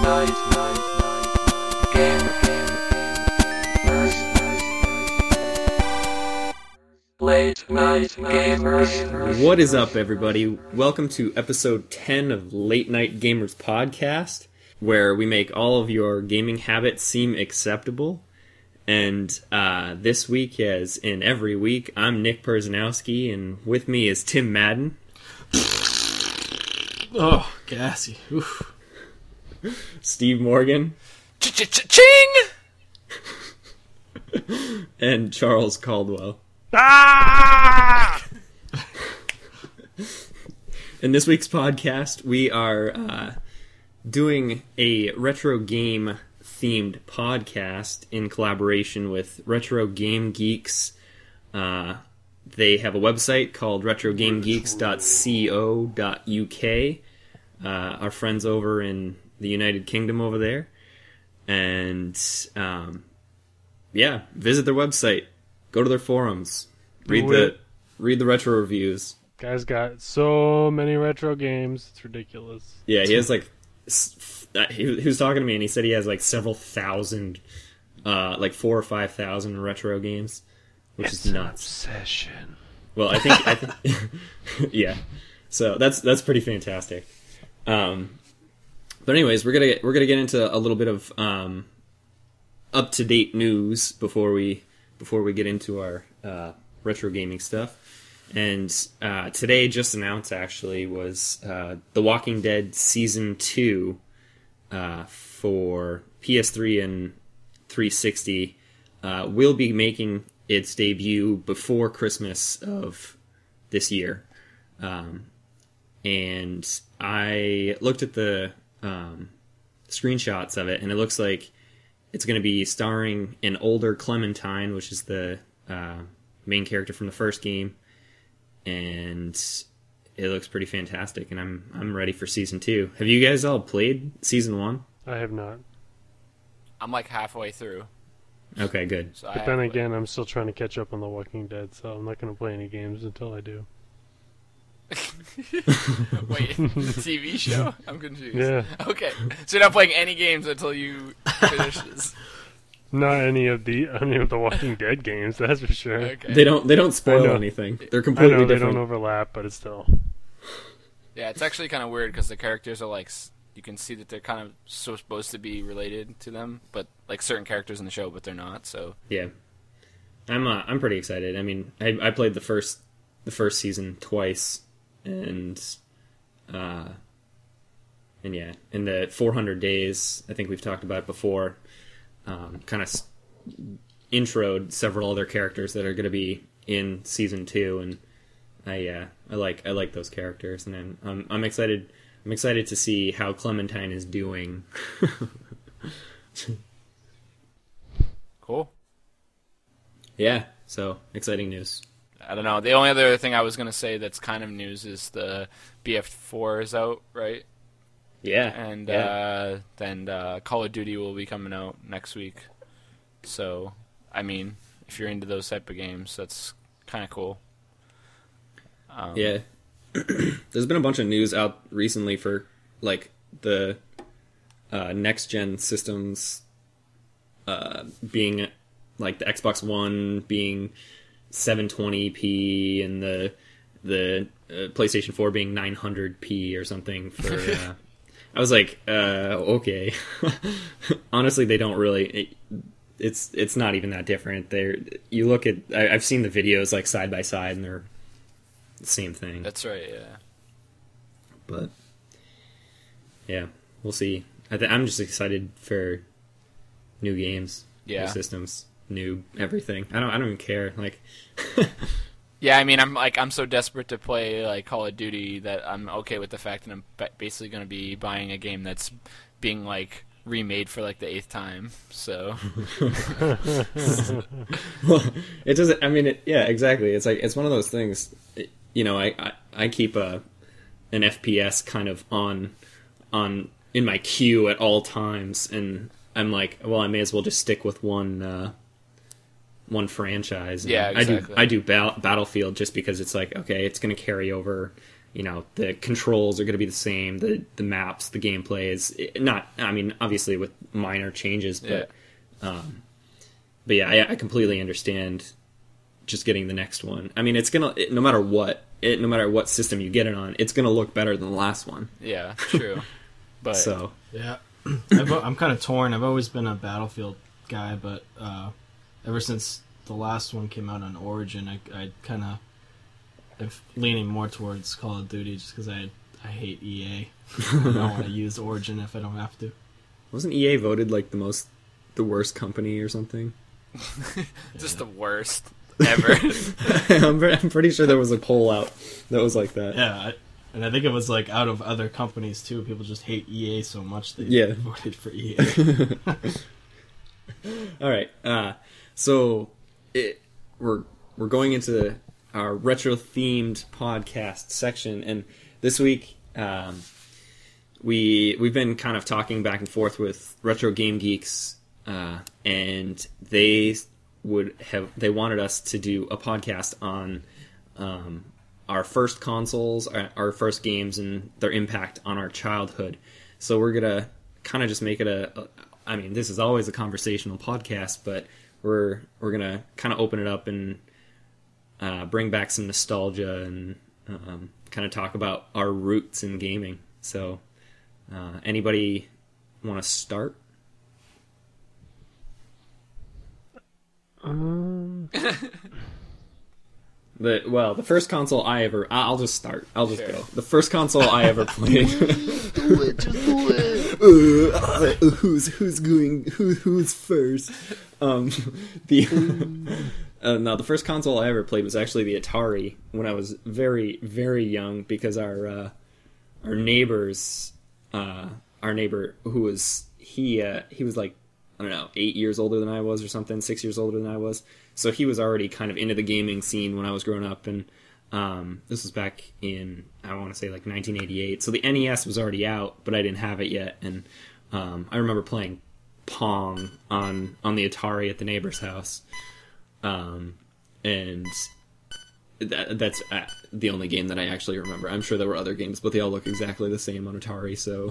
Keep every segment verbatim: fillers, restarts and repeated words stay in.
night, night, night, game, gamers. Late night gamers. What is up, everybody? Welcome to episode ten of Late Night Gamers Podcast, where we make all of your gaming habits seem acceptable. And uh, this week, as in every week, I'm Nick Perzanowski, and with me is Tim Madden. Oh, gassy. Oof. Steve Morgan. Ch-ch-ch-ching! And Charles Caldwell. Ah! In this week's podcast, we are uh, doing a retro game themed podcast in collaboration with Retro Game Geeks. Uh, they have a website called retro game geeks dot co dot uk. Uh, our friends over in the United Kingdom over there. And um, yeah, visit their website. Go to their forums. Read the read the retro reviews. Guy's got so many retro games, it's ridiculous. Yeah, he has like he, he was talking to me and he said he has like several thousand, uh, like four or five thousand retro games, which it's is nuts. An obsession. Well, I think I think yeah. So that's that's pretty fantastic. Um, but anyways, we're gonna get, we're gonna get into a little bit of um, up to date news before we before we get into our uh, retro gaming stuff. And uh, today, just announced actually, was uh, The Walking Dead Season two uh, for P S three and three sixty uh, will be making its debut before Christmas of this year. Um, and I looked at the um, screenshots of it, and it looks like it's going to be starring an older Clementine, which is the uh, main character from the first game. And it looks pretty fantastic, and I'm I'm ready for season two. Have you guys all played season one? I have not. I'm like halfway through. Okay, good. So But then again, I'm still trying to catch up on The Walking Dead, so I'm not going to play any games until I do. Wait, the T V show? I'm confused. Yeah. Okay, so you're not playing any games until you finish this. Not any of the any of the Walking Dead games, that's for sure. Okay. They don't they don't I spoil know. anything. They're I completely know they different. don't overlap, but it's still. Yeah, it's actually kind of weird because the characters are like, s- you can see that they're kind of so supposed to be related to them, but like certain characters in the show, but they're not. So Yeah, I'm uh, I'm pretty excited. I mean, I I played the first the first season twice, and uh, and yeah, in the four hundred days, I think we've talked about it before. Um, kind of s- introed several other characters that are going to be in season two, and I uh, I like I like those characters, and I'm I'm, I'm excited. I'm excited to see how Clementine is doing. cool. Yeah, so exciting news. I don't know. The only other thing I was gonna say that's kind of news is the B F four is out, right? Yeah, And yeah. uh, then uh, Call of Duty will be coming out next week. So, I mean, if you're into those type of games, that's kind of cool. Um, Yeah. There's been a bunch of news out recently for, like, the uh, next-gen systems uh, being, like, the Xbox One being seven twenty p and the the uh, PlayStation four being nine hundred p or something for... Uh, I was like, uh, okay. Honestly, they don't really... It, it's it's not even that different. They're, you look at... I, I've seen the videos, like, side by side, and they're the same thing. That's right, yeah. But yeah, we'll see. I th- I'm just excited for new games, Yeah. new systems, new everything. I don't. I don't even care. Like, Yeah, I mean, I'm like I'm so desperate to play like Call of Duty that I'm okay with the fact that I'm ba- basically going to be buying a game that's being like remade for like the eighth time. So well, it doesn't. I mean, it, yeah, exactly. It's like it's one of those things. It, you know, I, I I keep a an F P S kind of on on in my queue at all times, and I'm like, well, I may as well just stick with one. Uh, one franchise. And Yeah, exactly. I do I do ba- Battlefield just because it's like, okay, it's going to carry over, you know, the controls are going to be the same, the the maps, the gameplay is not. I mean, obviously with minor changes, but Yeah. um, but yeah, I, I completely understand just getting the next one. I mean, it's gonna it, no matter what, it no matter what system you get it on, it's gonna look better than the last one. Yeah, true. But So Yeah, I've, I'm kind of torn. I've always been a Battlefield guy, but uh, ever since the last one came out on Origin, I, I kind of am leaning more towards Call of Duty just because I I hate E A. I don't want to use Origin if I don't have to. wasn't E A voted like the most the worst company or something? just the worst ever. I'm, pre- I'm pretty sure there was a poll out that was like that. Yeah, I, and I think it was like out of other companies too. People just hate E A so much they Yeah. voted for E A. All right. Uh, so it, we're we're going into our retro themed podcast section, and this week um, we we've been kind of talking back and forth with Retro Game Geeks, uh, and they would have they wanted us to do a podcast on um, our first consoles, our, our first games, and their impact on our childhood. So we're gonna kind of just make it a, a I mean, this is always a conversational podcast, but we're we're gonna kind of open it up and uh, bring back some nostalgia and um, kind of talk about our roots in gaming. So, uh, anybody want to start? Um, The well, the first console I ever I- I'll just start. I'll just Sure. go. The first console I ever played. do it, just do it. uh, who's who's going who who's first? Um, the uh, no, the first console I ever played was actually the Atari when I was very very young because our uh, our neighbors uh, our neighbor who was he uh, he was like I don't know eight years older than I was or something, six years older than I was. So he was already kind of into the gaming scene when I was growing up, and um, this was back in, I want to say, like nineteen eighty-eight. So the N E S was already out, but I didn't have it yet, and um, I remember playing Pong on, on the Atari at the neighbor's house, um, and that, that's uh, the only game that I actually remember. I'm sure there were other games, but they all look exactly the same on Atari, so...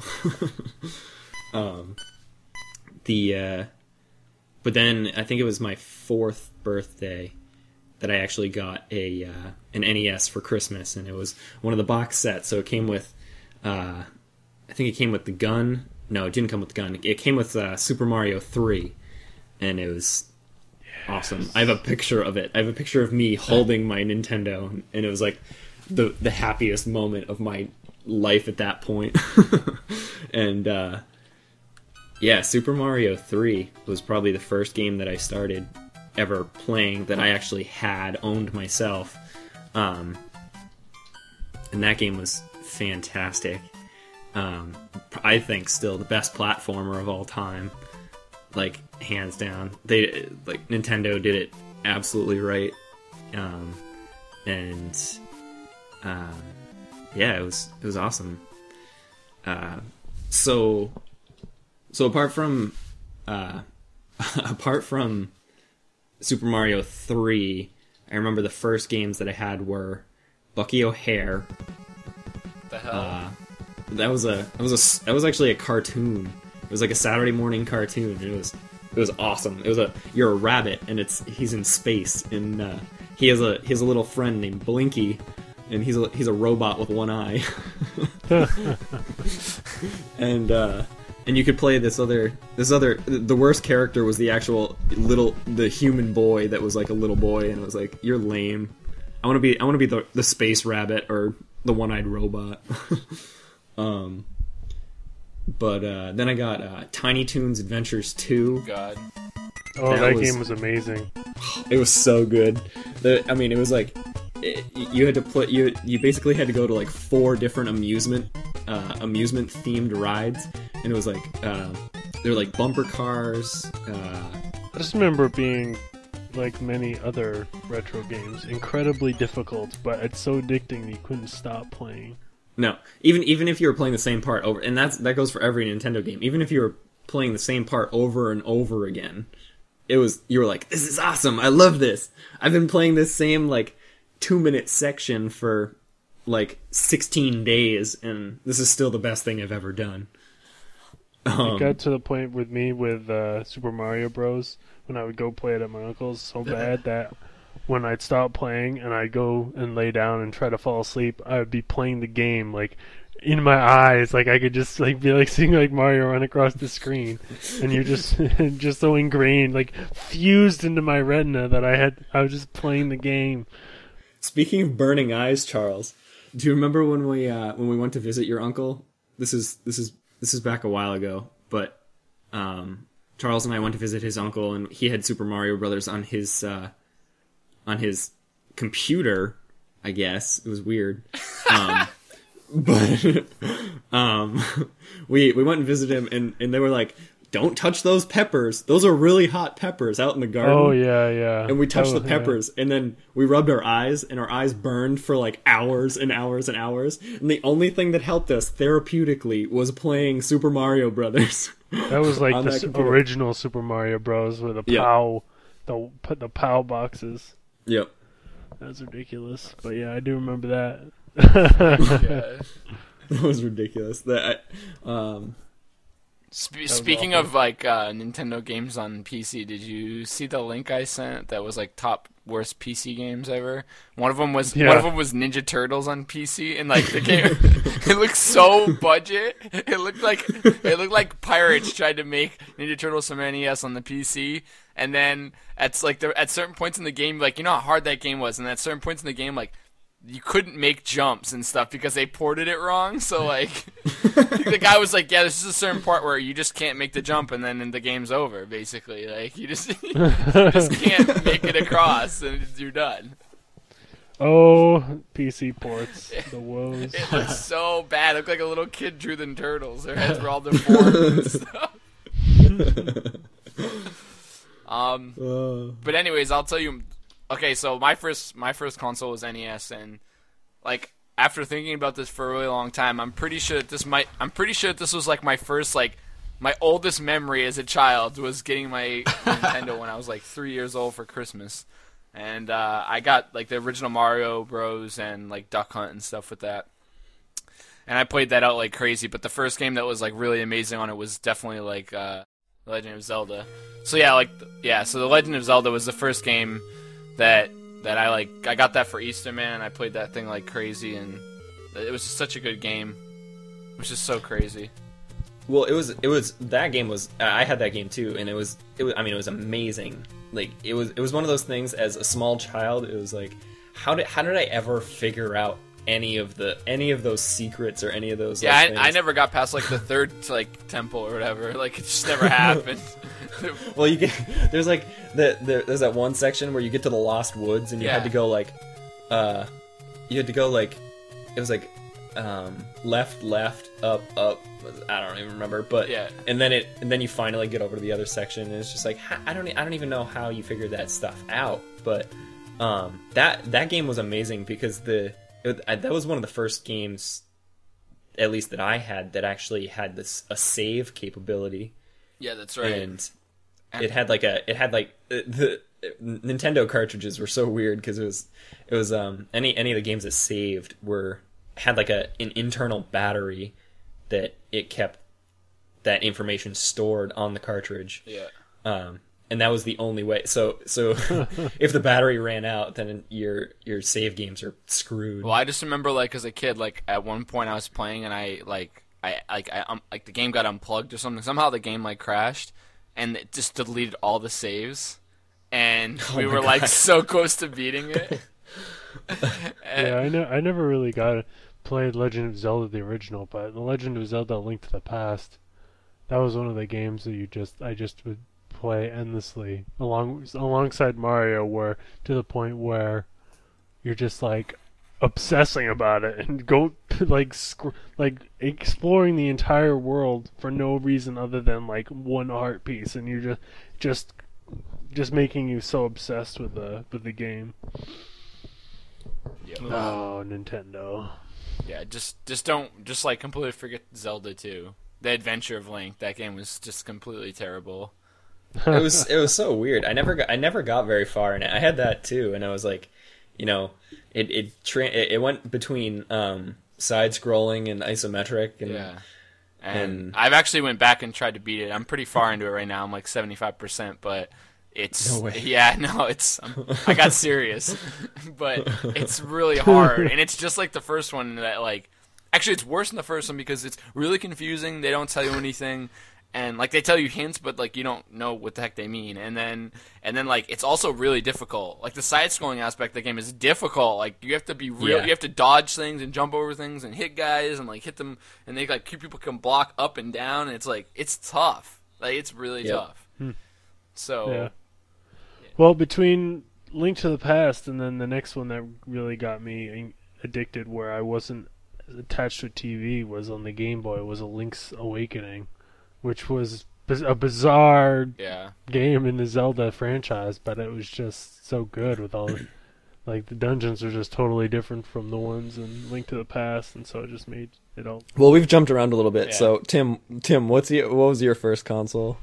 um, the... Uh, But then I think it was my fourth birthday that I actually got a uh, an N E S for Christmas, and it was one of the box sets. So it came with, uh, I think it came with the gun. No, it didn't come with the gun. It came with uh, Super Mario three, and it was awesome. I have a picture of it. I have a picture of me holding my Nintendo, and it was like the the happiest moment of my life at that point. and uh, yeah, Super Mario three was probably the first game that I started ever playing that I actually had owned myself. Um, and that game was fantastic. Um, I think still the best platformer of all time. Like, hands down. They like Nintendo did it absolutely right. Um, and um, yeah, it was it was awesome. Uh, so so apart from uh, apart from Super Mario three, I remember the first games that I had were Bucky O'Hare. The hell? Uh, that was a that was a that was actually a cartoon. It was like a Saturday morning cartoon. And it was it was awesome. It was a you're a rabbit and it's he's in space and uh, he has a he has a little friend named Blinky, and he's a he's a robot with one eye. and uh, and you could play this other this other the worst character was the actual little the human boy that was like a little boy, and it was like, you're lame. I want to be I want to be the the space rabbit or the one-eyed robot. um but uh then I got uh Tiny Toons Adventures two. God. Oh, That that, was- game was amazing. It was so good. The, I mean, it was like it, you had to play. You you basically had to go to like four different amusement uh, amusement themed rides, and it was like uh, they were like bumper cars. Uh, I just remember it being, like many other retro games, incredibly difficult, but it's so addicting that you couldn't stop playing. no, even even if you were playing the same part over, and that's that goes for every Nintendo game. Even if you were playing the same part over and over again, it was you were like, this is awesome. I love this. I've been playing this same like two minute section for like sixteen days, and this is still the best thing I've ever done. Um, It got to the point with me with uh, Super Mario Bros. When I would go play it at my uncle's so bad that when I'd stop playing and I'd go and lay down and try to fall asleep, I would be playing the game like in my eyes, like I could just like be like seeing like Mario run across the screen, and you're just just so ingrained, like fused into my retina that I had I was just playing the game. Speaking of burning eyes, Charles, do you remember when we uh, when we went to visit your uncle? This is this is this is back a while ago, but um, Charles and I went to visit his uncle, and he had Super Mario Brothers on his uh, on his computer. I guess it was weird, um, but um, we we went and visited him, and, and they were like, "Don't touch those peppers; those are really hot peppers out in the garden." Oh yeah, yeah. And we touched oh, the peppers, yeah. And then we rubbed our eyes, and our eyes burned for like hours and hours and hours. And the only thing that helped us therapeutically was playing Super Mario Brothers. That was like on the that s- computer. original Super Mario Bros. With the Yeah. POW, the put the POW boxes. Yep. That was ridiculous, but yeah, I do remember that. Yeah. That was ridiculous. That I, um, Sp- speaking awful. of like uh, Nintendo games on P C, did you see the link I sent that was like top worst P C games ever? One of them was Yeah. one of them was Ninja Turtles on P C, and like the game, it looked so budget. It looked like it looked like pirates tried to make Ninja Turtles from N E S on the P C, and then at like the, at certain points in the game, like you know how hard that game was, and at certain points in the game, like you couldn't make jumps and stuff because they ported it wrong. So like the guy was like, yeah, this is a certain part where you just can't make the jump, and then the game's over, basically. Like you just you just can't make it across, and you're done. Oh, P C ports, the woes. It looked so bad. It looked like a little kid drew the turtles. Their heads were all deformed and stuff. um, uh, but anyways, I'll tell you. Okay, so my first my first console was N E S, and like after thinking about this for a really long time, I'm pretty sure that this might I'm pretty sure that this was like my first like my oldest memory as a child was getting my Nintendo when I was like three years old for Christmas, and uh, I got like the original Mario Bros. And like Duck Hunt and stuff with that, and I played that out like crazy. But the first game that was like really amazing on it was definitely like uh, Legend of Zelda. So yeah, like yeah, so the Legend of Zelda was the first game that that I like I got that for Easter, man, and I played that thing like crazy, and it was just such a good game. It was just so crazy. well, it was it was that game was I had that game too, and it was it was I mean it was amazing. Like it was it was one of those things as a small child. It was like how did how did I ever figure out any of the any of those secrets or any of those? Yeah, like, I, I things? never got past like the third like temple or whatever. Like it just never happened. Well, you get there's like the, the there's that one section where you get to the Lost Woods and you Yeah. had to go like, uh, you had to go like, it was like, um, left, left, up, up. I don't even remember, but Yeah. And then it and then you finally get over to the other section and it's just like ha- I don't e- I don't even know how you figured that stuff out, but um, that that game was amazing because the it, I, that was one of the first games, at least that I had, that actually had this a save capability. Yeah, that's right. And it had like a it had like uh, the Nintendo cartridges were so weird because it was it was um any any of the games that saved were had like a an internal battery that it kept that information stored on the cartridge. Yeah. Um and that was the only way. So so if the battery ran out, then your your save games are screwed. Well, I just remember like as a kid, like at one point I was playing and I like I like I um, like the game got unplugged or something. Somehow the game like crashed and it just deleted all the saves, and Oh we my were like God. so close to beating it. Yeah, I know. I never really got played Legend of Zelda the original, but the Legend of Zelda: Link to the Past, that was one of the games that you just I just would play endlessly along alongside Mario, where to the point where you're just like obsessing about it and go like sc- like exploring the entire world for no reason other than like one art piece, and you're just just just making you so obsessed with the with the game. Yeah. Oh, Nintendo. Yeah, just just don't just like completely forget Zelda too. The Adventure of Link, that game was just completely terrible. it was it was so weird. I never got I never got very far in it. I had that too, and I was like, you know, it it tra- it it went between um, side scrolling and isometric, and Yeah. And, And- I've actually went back and tried to beat it. I'm pretty far into it right now. I'm like seventy-five percent, but it's No way. yeah, no, it's I'm, I got serious. But it's really hard. And it's just like the first one that like actually it's worse than the first one because it's really confusing. They don't tell you anything. And like they tell you hints, but like you don't know what the heck they mean. And then and then like it's also really difficult. Like the side scrolling aspect of the game is difficult. Like you have to be real. Yeah. You have to dodge things and jump over things and hit guys and like hit them. And they like people can block up and down. And it's like it's tough. Like it's really Yep. tough. So Yeah. Well, between Link to the Past and then the next one that really got me addicted, where I wasn't attached to a T V, was on the Game Boy. Was a Link's Awakening, which was biz- a bizarre yeah, game in the Zelda franchise, but it was just so good with all the, like the dungeons are just totally different from the ones in Link to the Past, and so it just made it all. well, we've jumped around a little bit. Yeah. So Tim, Tim, what's your, what was your first console?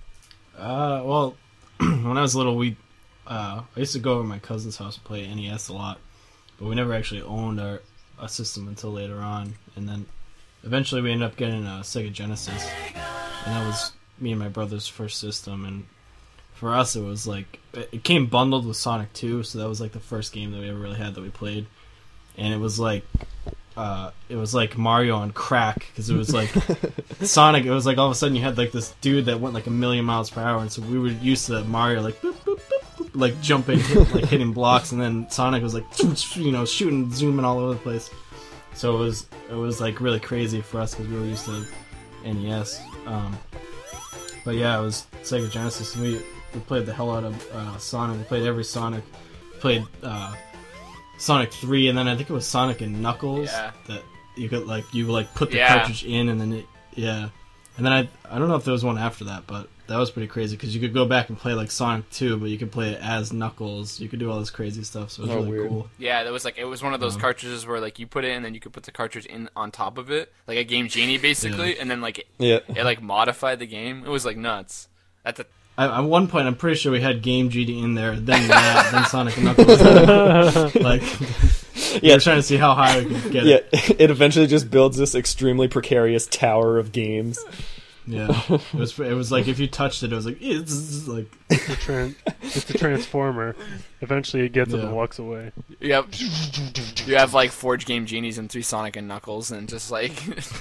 Uh, well, when I was little, we uh, I used to go over to my cousin's house and play N E S a lot, but we never actually owned our a system until later on, and then eventually we ended up getting a Sega Genesis, and that was me and my brother's first system. And for us, it was like it came bundled with Sonic two, so that was like the first game that we ever really had that we played, and it was like. Uh, it was like Mario on crack because it was like Sonic. It was like all of a sudden you had like this dude that went like a million miles per hour, and so we were used to Mario like boop, boop, boop, boop, like jumping, hit, like hitting blocks, and then Sonic was like you know shooting, zooming all over the place. So it was it was like really crazy for us because we were used to N E S. Um, but yeah, it was Sega Genesis, and we we played the hell out of uh, Sonic. We played every Sonic. Played. Uh, Sonic three, and then I think it was Sonic and Knuckles Yeah. that you could like you like put the Yeah. cartridge in, and then it, yeah, and then I I don't know if there was one after that, but that was pretty crazy because you could go back and play like Sonic two, but you could play it as Knuckles. You could do all this crazy stuff, so it was Oh, really weird. cool. yeah. That was like it was one of those Um, cartridges where like you put it in, and then you could put the cartridge in on top of it, like a Game Genie basically, and then like it, Yeah. it like modified the game. It was like nuts. At the I, at one point, I'm pretty sure we had Game Genie in there, then that, then Sonic and Knuckles. Like, we Yeah. were trying to see how high we could get Yeah, it. it eventually just builds this extremely precarious tower of games. Yeah, it was it was like if you touched it, it was like it's like It's a, tran- it's a transformer. Eventually, it gets up Yeah. and walks away. you have you have like Forge Game Genies and three Sonic and Knuckles, and just like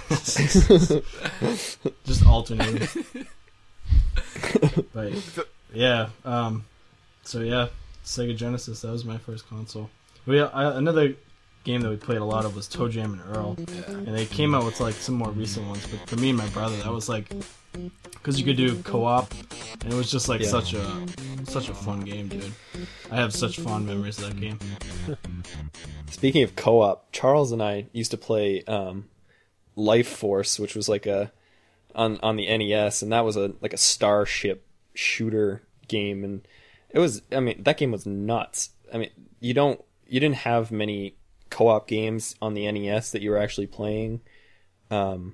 just alternating. But yeah, um, so yeah, Sega Genesis. That was my first console. We I, another game that we played a lot of was Toe Jam and Earl, and they came out with like some more recent ones. But for me and my brother, that was like because you could do co-op, and it was just like Yeah. such a such a fun game, dude. I have such fond memories of that game. Speaking of co-op, Charles and I used to play um, Life Force, which was like a on on the N E S, and that was a like a starship shooter game, and it was I mean that game was nuts. I mean you don't you didn't have many co-op games on the N E S that you were actually playing um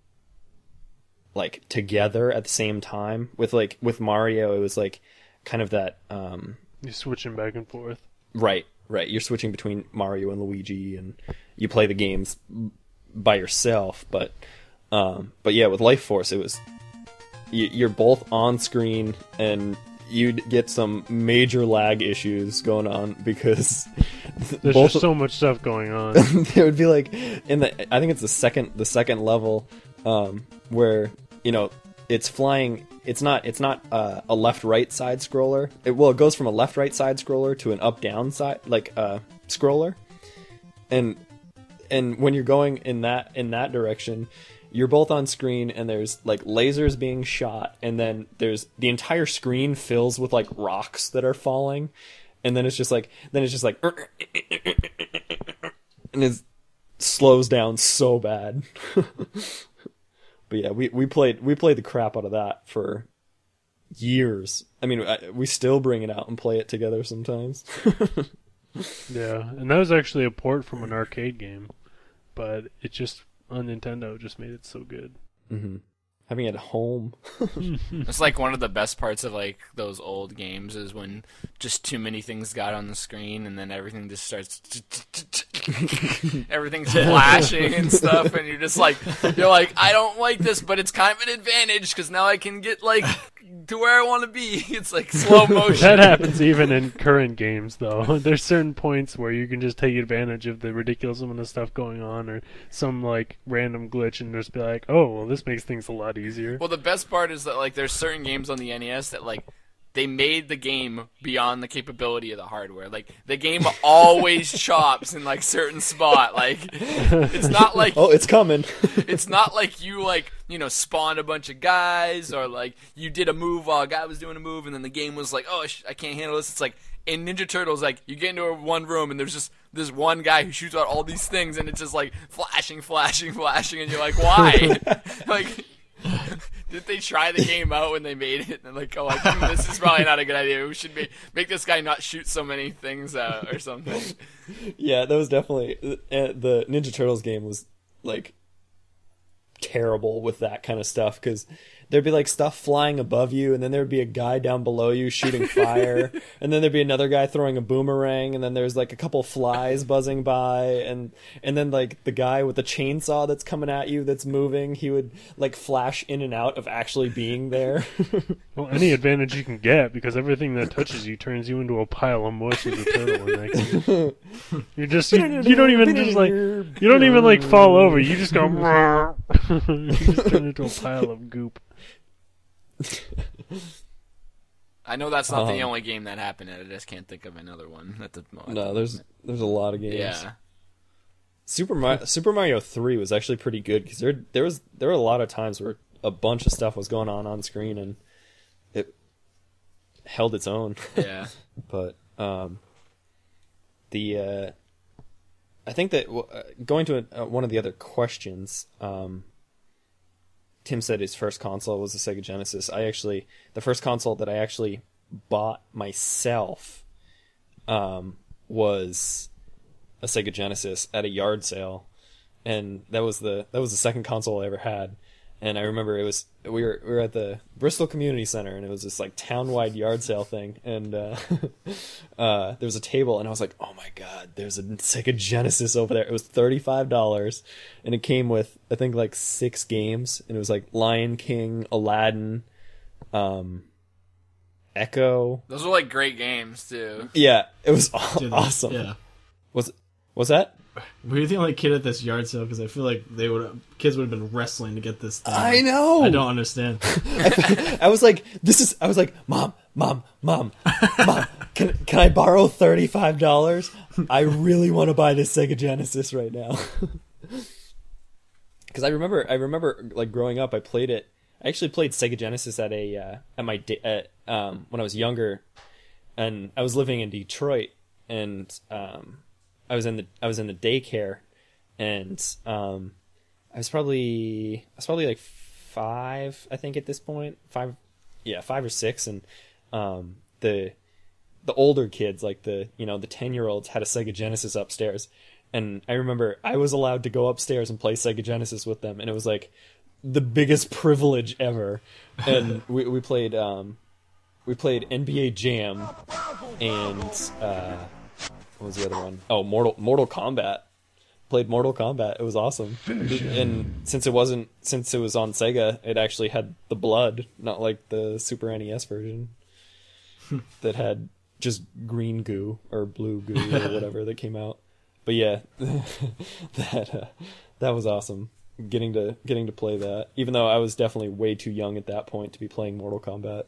like together at the same time. With like with Mario it was like kind of that um You're switching back and forth. Right, right. You're switching between Mario and Luigi, and you play the games by yourself. But, um, but yeah, with Life Force, it was you, you're both on screen, and you'd get some major lag issues going on because There's both just so much stuff going on. there would be like in the I think it's the second the second level um, where you know it's flying. It's not. It's not uh, a left-right side scroller. It, well, it goes from a left-right side scroller to an up-down side, like uh, scroller. And and when you're going in that in that direction, you're both on screen, and there's like lasers being shot, and then there's the entire screen fills with like rocks that are falling, and then it's just like then it's just like and it slows down so bad. But yeah, we, we played we played the crap out of that for years. I mean, I, we still bring it out and play it together sometimes. Yeah, and that was actually a port from an arcade game, but it just on Nintendo it just made it so good. hmm having it at home. It's like one of the best parts of like those old games is when just too many things got on the screen and then everything just starts everything's flashing and stuff, and you're just like you're like I don't like this, but it's kind of an advantage because now I can get like to where I want to be. It's like slow motion. That happens even in current games, though. There's certain points where you can just take advantage of the ridiculous amount of stuff going on, or some like random glitch, and just be like, "Oh, well, this makes things a lot easier." Well, the best part is that like there's certain games on the N E S that like they made the game beyond the capability of the hardware. Like the game always chops in like certain spot. Like it's not like oh, it's coming. It's not like you like you know spawned a bunch of guys or like you did a move while a guy was doing a move and then the game was like, oh, sh- I can't handle this. It's like in Ninja Turtles, like you get into a one room and there's just this one guy who shoots out all these things and it's just like flashing, flashing, flashing, and you're like, why? Like. Did they try the game out when they made it? And like, oh, like, hmm, this is probably not a good idea. We should be, make this guy not shoot so many things out or something. Yeah, that was definitely uh, the Ninja Turtles game was like terrible with that kind of stuff because there'd be like stuff flying above you, and then there'd be a guy down below you shooting fire, and then there'd be another guy throwing a boomerang, and then there's like a couple flies buzzing by, and and then like the guy with the chainsaw that's coming at you that's moving, he would like flash in and out of actually being there. Well, any advantage you can get, because everything that touches you turns you into a pile of mush as a turtle. Next to you. You're just you, you don't even just like you don't even like fall over. You just go. You just turn into a pile of goop. I know that's not um, the only game that happened. I just can't think of another one at the moment. No, there's there's a lot of games. Yeah. Super Mario, Super Mario three was actually pretty good because there there was there were a lot of times where a bunch of stuff was going on on screen and it held its own. Yeah. But um, the uh, I think that uh, going to a, uh, one of the other questions, um, Tim said his first console was the Sega Genesis. I actually the first console that I actually bought myself um, was a Sega Genesis at a yard sale, and that was the that was the second console I ever had. And I remember it was we were we were at the Bristol Community Center, and it was this like town-wide yard sale thing, and uh, uh, there was a table, and I was like, oh my god, there's a Sega Genesis over there. It was thirty-five dollars, and it came with I think like six games, and it was like Lion King, Aladdin, um, Echo. Those were like great games too. Yeah, it was aw- Dude, awesome. Yeah. Was was that? Were you the only kid at this yard sale? Because I feel like they would kids would have been wrestling to get this thing. I know. I don't understand. I was like, this is. I was like, mom, mom, mom, mom. Can can I borrow thirty five dollars? I really want to buy this Sega Genesis right now. Because I remember, I remember like growing up, I played it. I actually played Sega Genesis at a uh, at my da- at, um, when I was younger, and I was living in Detroit, and um, I was in the I was in the daycare, and um, I was probably I was probably like five, I think at this point, five, yeah, five or six, and um, the the older kids, like the you know the ten year olds, had a Sega Genesis upstairs, and I remember I was allowed to go upstairs and play Sega Genesis with them, and it was like the biggest privilege ever. And we we played um, we played N B A Jam, and uh, what was the other one? Oh, Mortal Mortal Kombat. Played Mortal Kombat. It was awesome. And since it wasn't since it was on Sega, it actually had the blood, not like the Super N E S version that had just green goo or blue goo or whatever that came out. But yeah, that uh, that was awesome. Getting to getting to play that, even though I was definitely way too young at that point to be playing Mortal Kombat.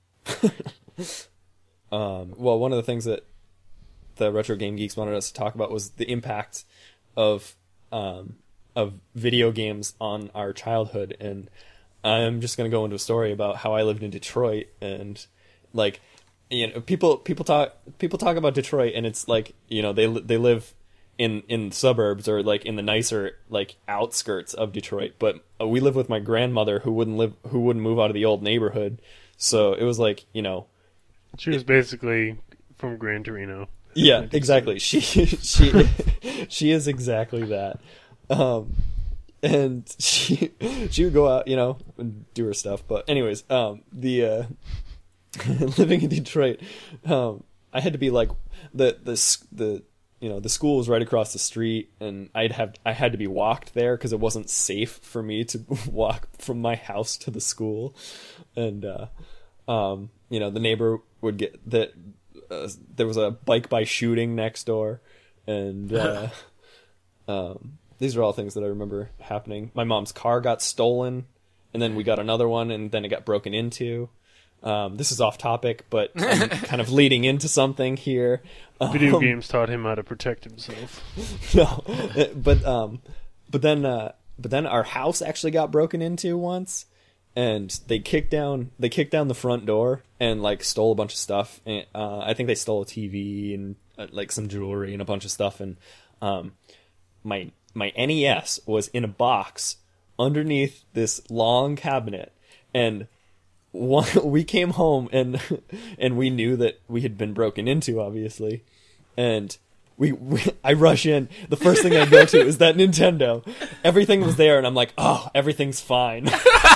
um, well, one of the things that the Retro Game Geeks wanted us to talk about was the impact of um, of video games on our childhood, and I'm just going to go into a story about how I lived in Detroit, and like, you know, people people talk people talk about Detroit, and it's like, you know, they they live in in suburbs or like in the nicer like outskirts of Detroit, but uh, we live with my grandmother who wouldn't live who wouldn't move out of the old neighborhood, so it was like, you know, she was basically from Gran Torino. Yeah, exactly. She she she is exactly that. Um, and she she would go out, you know, and do her stuff. But anyways, um, the uh, living in Detroit, um, I had to be like the the the you know the school was right across the street, and I'd have I had to be walked there because it wasn't safe for me to walk from my house to the school, and uh, um, you know the neighbor would get that uh, there was a bike by shooting next door, and uh, um. These are all things that I remember happening. My mom's car got stolen, and then we got another one, and then it got broken into. Um, this is off topic, but I'm kind of leading into something here. Video Um, games taught him how to protect himself. No, but um, but then uh, but then our house actually got broken into once, and they kicked down they kicked down the front door and like stole a bunch of stuff. And, uh, I think they stole a T V and uh, like some jewelry and a bunch of stuff. And um, my my N E S was in a box underneath this long cabinet, and one, we came home and and we knew that we had been broken into, obviously, and we, we I rush in. The first thing I go to is that Nintendo. Everything was there, and I'm like, oh, everything's fine.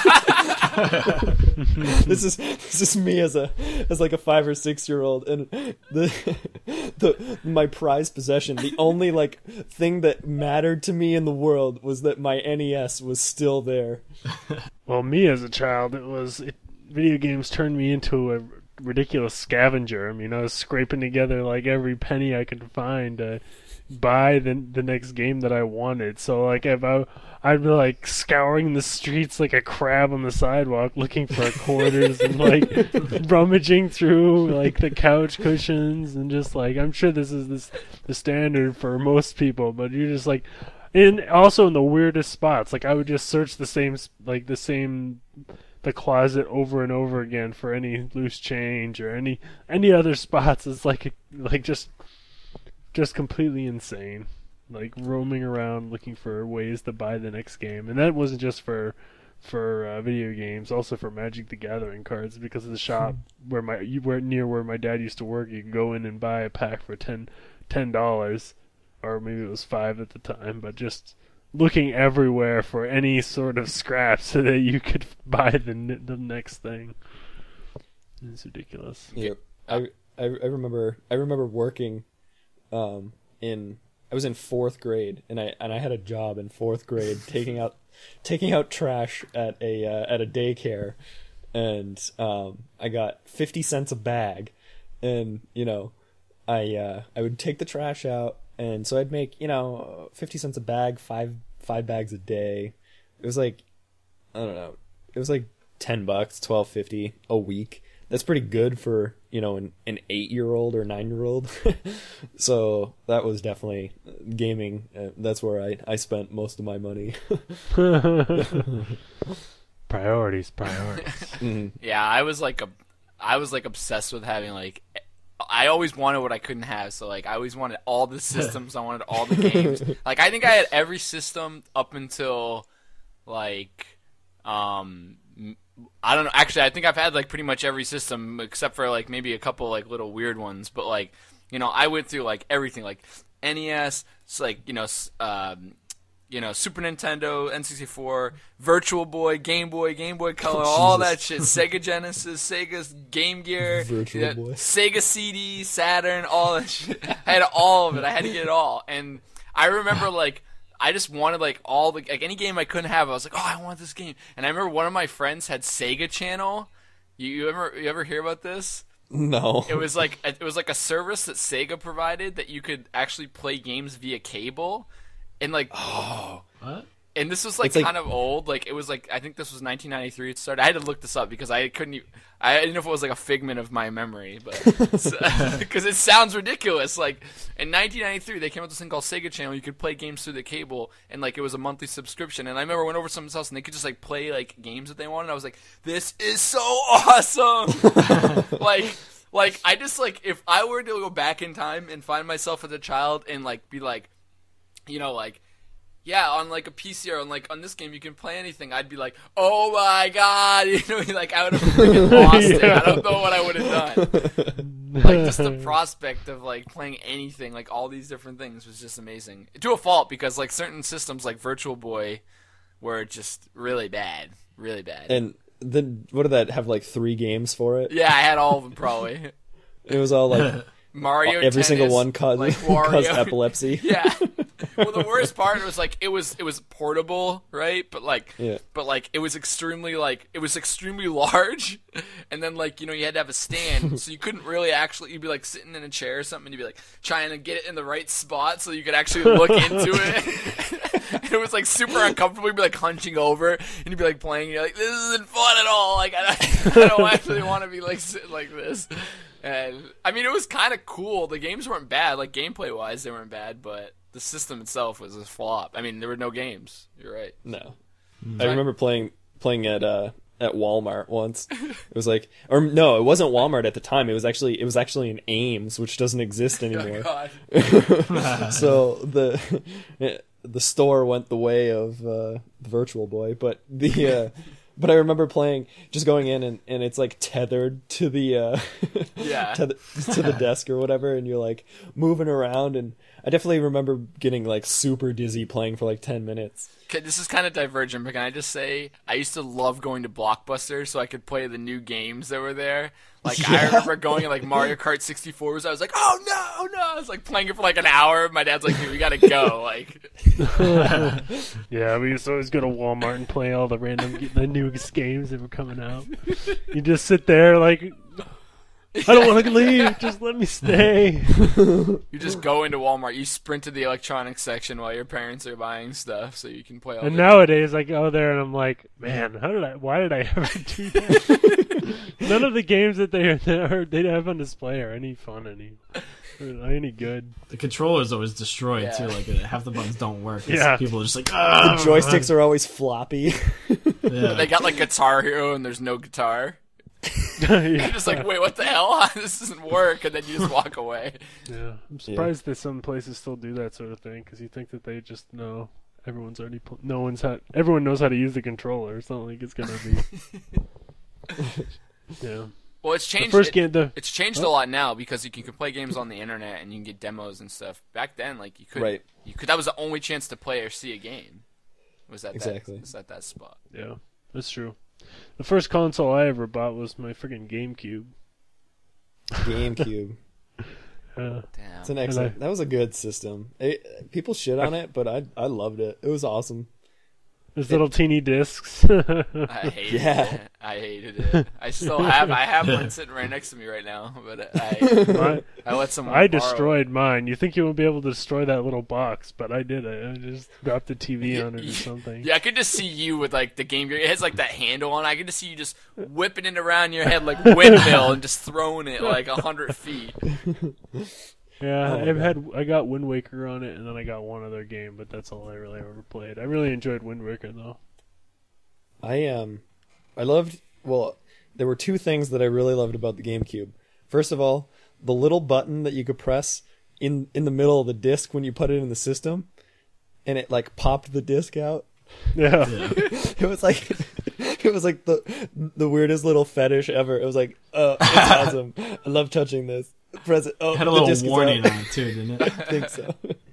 this is this is me as a as like a five or six year old, and the the my prized possession, the only like thing that mattered to me in the world was that my N E S was still there. Well, me as a child, it was it, video games turned me into a ridiculous scavenger. I mean, I was scraping together like every penny I could find to buy the the next game that I wanted. So like if I I'd be like scouring the streets like a crab on the sidewalk looking for quarters and like rummaging through like the couch cushions, and just like, I'm sure this is this the standard for most people, but you're just like, and also in the weirdest spots. Like I would just search the same like the same the closet over and over again for any loose change or any any other spots. It's like like just just completely insane, like roaming around looking for ways to buy the next game. And that wasn't just for for uh, video games, also for Magic the Gathering cards, because of the shop where my you were near where my dad used to work. You could go in and buy a pack for ten ten dollars, or maybe it was five at the time, but just looking everywhere for any sort of scrap so that you could buy the the next thing. It's ridiculous. Yep. I, I I remember I remember working um in I was in fourth grade, and I and I had a job in fourth grade taking out taking out trash at a uh, at a daycare, and um I got fifty cents a bag, and you know I uh, I would take the trash out, and so I'd make, you know, fifty cents a bag, five five bags a day. It was like, I don't know, it was like ten bucks, twelve fifty a week. That's pretty good for, you know, an, an eight-year-old or nine-year-old. So that was definitely gaming. Uh, that's where I, I spent most of my money. Priorities, priorities. Mm-hmm. Yeah, I was like a, I was like obsessed with having like, I always wanted what I couldn't have. So like, I always wanted all the systems. I wanted all the games. Like, I think I had every system up until like, um. I don't know. Actually, I think I've had like pretty much every system except for like maybe a couple like little weird ones. But like, you know, I went through like everything, like N E S, so, like, you know, um, you know, Super Nintendo, N sixty-four, Virtual Boy, Game Boy, Game Boy Color, Oh, all Jesus. that shit. Sega Genesis, Sega's Game Gear, Virtual yeah, Boy. Sega C D, Saturn, all that shit. I had all of it. I had to get it all. And I remember like, I just wanted like all the like any game I couldn't have. I was like, oh, I want this game. And I remember one of my friends had Sega Channel. You, you ever you ever hear about this? No. It was like it was like a service that Sega provided that you could actually play games via cable, and like Oh. What? and this was like, It's like- kind of old. Like it was like I think this was nineteen ninety-three. It started. I had to look this up because I couldn't. Even, I didn't know if it was like a figment of my memory, but because it sounds ridiculous. Like in nineteen ninety-three, they came out with this thing called Sega Channel. You could play games through the cable, and like it was a monthly subscription. And I remember I went over to someone's house, and they could just like play like games that they wanted. I was like, this is so awesome! like. Like, I just, like, if I were to go back in time and find myself as a child and, like, be like, you know, like, yeah, on, like, a P C or on, like, on this game you can play anything, I'd be like, oh, my God, you know, like, I would have freaking lost it. I don't know what I would have done. Like, just the prospect of, like, playing anything, like, all these different things was just amazing. To a fault, because, like, certain systems, like Virtual Boy, were just really bad, really bad. And then what did that have, like three games for it? Yeah, I had all of them probably. It was all like Mario every Tennis, single one caused, like caused Wario. epilepsy. Yeah. Well, the worst part was like it was it was portable, right? But like, Yeah. but like it was extremely like it was extremely large, and then like you know you had to have a stand, so you couldn't really actually. You'd be like sitting in a chair or something, and you'd be like trying to get it in the right spot so you could actually look into it. And it was like super uncomfortable. You'd be like hunching over, and you'd be like playing. And you're like, this isn't fun at all. Like I, I don't actually want to be like sitting like this. And I mean, it was kind of cool. The games weren't bad, like gameplay wise, they weren't bad, but the system itself was a flop. I mean, there were no games. You're right. No, I remember playing playing at uh, at Walmart once. It was like, or no, it wasn't Walmart at the time. It was actually it was actually in Ames, which doesn't exist anymore. Oh, God. So the the store went the way of uh, the Virtual Boy, but the uh, but I remember playing, just going in and, and it's like tethered to the uh, Yeah. to, the, to the desk or whatever, and you're like moving around, and I definitely remember getting like super dizzy playing for like ten minutes. Okay, this is kind of divergent, but can I just say I used to love going to Blockbuster so I could play the new games that were there. Like I Yeah. remember going to like Mario Kart sixty-four. Was I was like, oh no, no! I was like playing it for like an hour. My dad's like, dude, we gotta go. Like, Yeah, we used to always go to Walmart and play all the random, the newest games that were coming out. You just sit there like, I don't want to leave. Just let me stay. you just go into Walmart, you sprint to the electronics section while your parents are buying stuff, so you can play all. And the nowadays, I go there and I'm like, man, how did I? Why did I ever do that? None of the games that they are they have on display are any fun, any or any good. The controller's always destroyed Yeah. too. Like half the buttons don't work. It's- Yeah. People are just like, The ah. joysticks are always floppy. Yeah. They got like Guitar Hero and there's no guitar. Yeah. You're just like, wait, what the hell? This doesn't work, and then you just walk away. Yeah, I'm surprised that some places still do that sort of thing because you think that they just know everyone's already pl- no one's had everyone knows how to use the controller. It's not like it's gonna be. Yeah, Well, it's the changed. first it- game the It's changed a lot now because you can play games on the internet and you can get demos and stuff. Back then, like you could, Right. you could. That was the only chance to play or see a game. Was at Exactly. that? Was at that spot? yeah, that's true. The first console I ever bought was my freaking GameCube. GameCube. Uh, Damn. It's an excellent. I- That was a good system. It, people shit on it, but I I loved it. It was awesome. There's little teeny discs. I hated Yeah. it. I hated it. I still have. I have one sitting right next to me right now, but I My- I let someone. I borrow it. destroyed mine. You think you won't be able to destroy that little box, but I did it. I just dropped the T V on it or something. Yeah, I could just see you with like the Game Gear. It has like that handle on. I could just see you just whipping it around your head like windmill and just throwing it like a hundred feet. Yeah, Oh, I've God. had I got Wind Waker on it, and then I got one other game, but that's all I really ever played. I really enjoyed Wind Waker though. I um, I loved. Well, there were two things that I really loved about the GameCube. First of all, the little button that you could press in in the middle of the disc when you put it in the system, and it like popped the disc out. Yeah, Yeah. It was like it was like the the weirdest little fetish ever. It was like, oh, it's awesome. I love touching this. Press it. Oh, Had a the little disc is warning out. on it too, didn't I it? think so.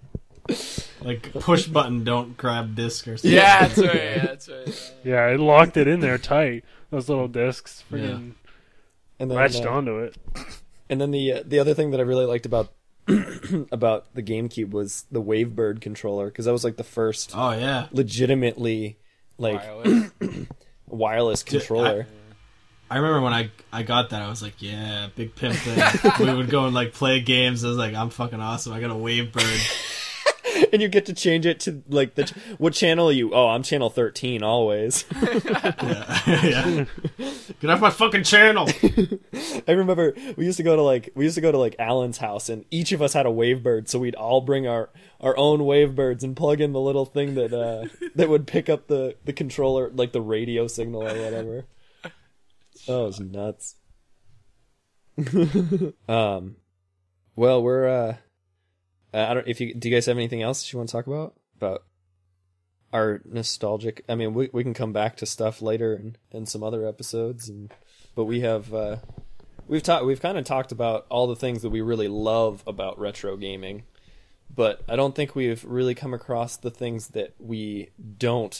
Like push button, don't grab disc or something. Yeah, that's right. Yeah, that's right. yeah, it locked it in there tight. Those little discs, freaking And then latched uh, onto it. And then the uh, the other thing that I really liked about about the GameCube was the Wavebird controller, because that was like the first Oh yeah. legitimately like Wireless. wireless Dude, controller. I remember when I I got that, I was like, yeah, big pimp thing. We would go and like play games. I was like, I'm fucking awesome. I got a Wavebird. And you get to change it to like the what channel are you? Oh, I'm channel thirteen always. Yeah. Yeah. Get off my fucking channel. I remember we used to go to like we used to go to like Alan's house, and each of us had a Wavebird, so we'd all bring our our own Wavebirds and plug in the little thing that uh that would pick up the the controller, like the radio signal or whatever. Oh, it was nuts. um, well, we're uh, I don't if you do you guys have anything else you want to talk about about our nostalgic? I mean, we we can come back to stuff later in, in some other episodes, and but we have uh, we've talked we've kind of talked about all the things that we really love about retro gaming, but I don't think we've really come across the things that we don't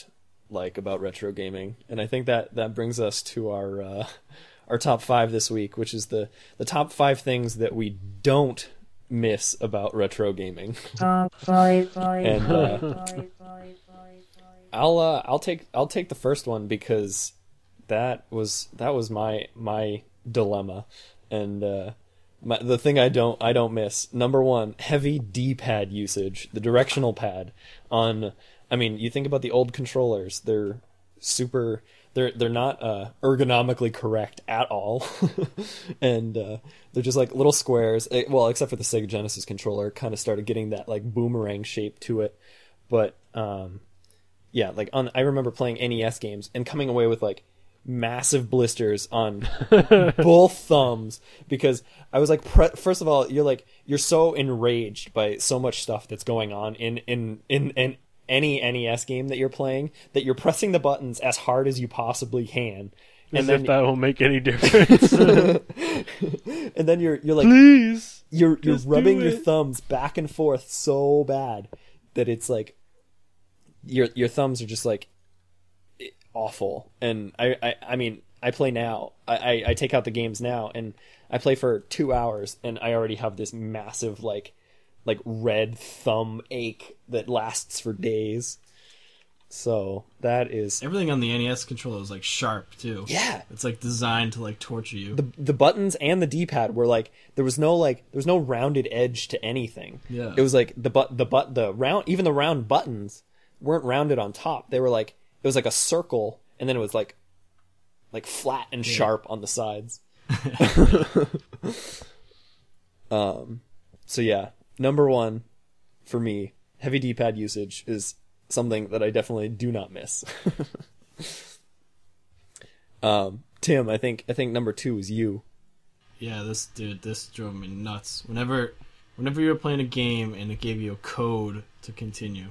like about retro gaming, and I think that that brings us to our uh, our top five this week, which is the the top five things that we don't miss about retro gaming. Top five. and uh, I'll uh, I'll take I'll take the first one because that was that was my my dilemma, and uh, my, the thing I don't I don't miss. Number one, heavy D-pad usage, the directional pad on. I mean, you think about the old controllers; they're super. They're they're not uh, ergonomically correct at all, and uh, they're just like little squares. Eh, well, except for the Sega Genesis controller, kind of started getting that like boomerang shape to it. But um, yeah, like on I remember playing N E S games and coming away with like massive blisters on both thumbs because I was like, pre- first of all, you're like you're so enraged by so much stuff that's going on in in in in any N E S game that you're playing that you're pressing the buttons as hard as you possibly can, As and then if that will make any difference. and then you're you're like Please, you're you're just rubbing do your it. thumbs back and forth so bad that it's like your your thumbs are just like awful. And I I, I mean I play now. I, I I take out the games now and I play for two hours and I already have this massive like like red thumb ache that lasts for days. So that is Everything on the N E S controller is like sharp too. yeah. It's like designed to like torture you. The the buttons and the D-pad were like there was no like there was no rounded edge to anything. Yeah. It was like the but the but the round even the round buttons weren't rounded on top. They were like it was like a circle and then it was like like flat and sharp on the sides. um so yeah, number one for me, heavy D-pad usage is something that I definitely do not miss. um, Tim, I think I think number two is you. Yeah, this dude, this drove me nuts. Whenever, whenever you were playing a game and it gave you a code to continue,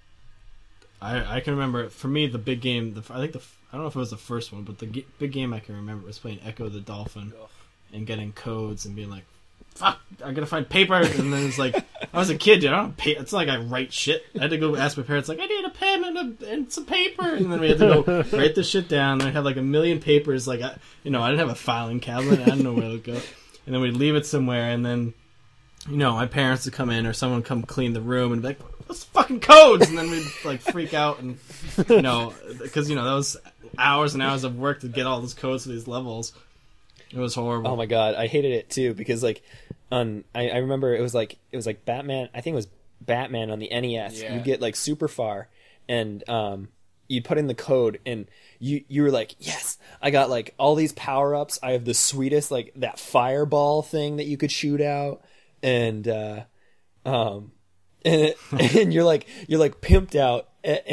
I I can remember for me the big game. The I think the I don't know if it was the first one, but the g- big game I can remember was playing Echo the Dolphin and getting codes and being like, "Fuck, I gotta find paper." And then it's like, I was a kid, dude. I don't pay. It's not like I write shit. I had to go ask my parents, like, I need a pen and, a, and some paper. And then we had to go write this shit down. And I had like a million papers. Like, I, you know, I didn't have a filing cabinet. I didn't know where to go. And then we'd leave it somewhere. And then, you know, my parents would come in or someone would come clean the room and be like, what's the fucking codes? And then we'd like freak out and, you know, because, you know, that was hours and hours of work to get all those codes for these levels. It was horrible. Oh my god, I hated it too because like on I, I remember it was like it was like Batman. I think it was Batman on the N E S. Yeah. You get like super far and um you put in the code and you you were like, yes, I got like all these power ups. I have the sweetest like that fireball thing that you could shoot out and uh um and, and you're like you're like pimped out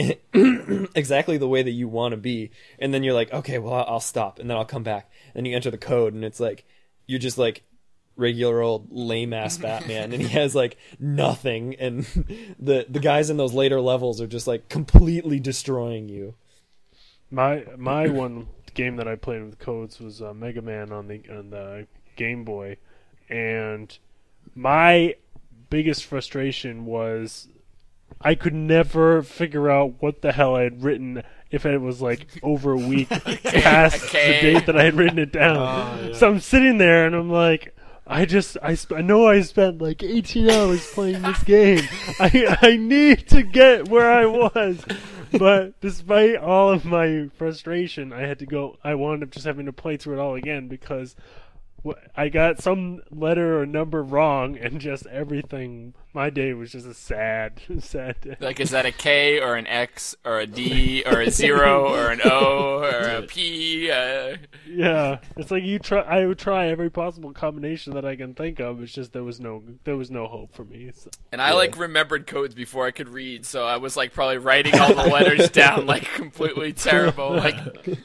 exactly the way that you want to be, and then you're like, okay, well I'll stop and then I'll come back. Then you enter the code and it's like you're just like regular old lame ass Batman and he has like nothing, and the the guys in those later levels are just like completely destroying you. My my one game that I played with codes was uh, Mega Man on the on the Game Boy, and my biggest frustration was I could never figure out what the hell I had written if it was like over a week past okay. the date that I had written it down. Oh, yeah. So I'm sitting there and I'm like, I just I, sp- I know I spent like eighteen hours playing this game. I I need to get where I was. But despite all of my frustration, I had to go. I wound up just having to play through it all again because wh- I got some letter or number wrong, and just everything. My day was just a sad, sad day. Like, is that a K or an X or a D or a zero or an O or a P? Uh... Yeah, it's like you try. I would try every possible combination that I can think of. It's just there was no, there was no hope for me. So. And I, like, remembered codes before I could read, so I was, like, probably writing all the letters down, like, completely terrible, like,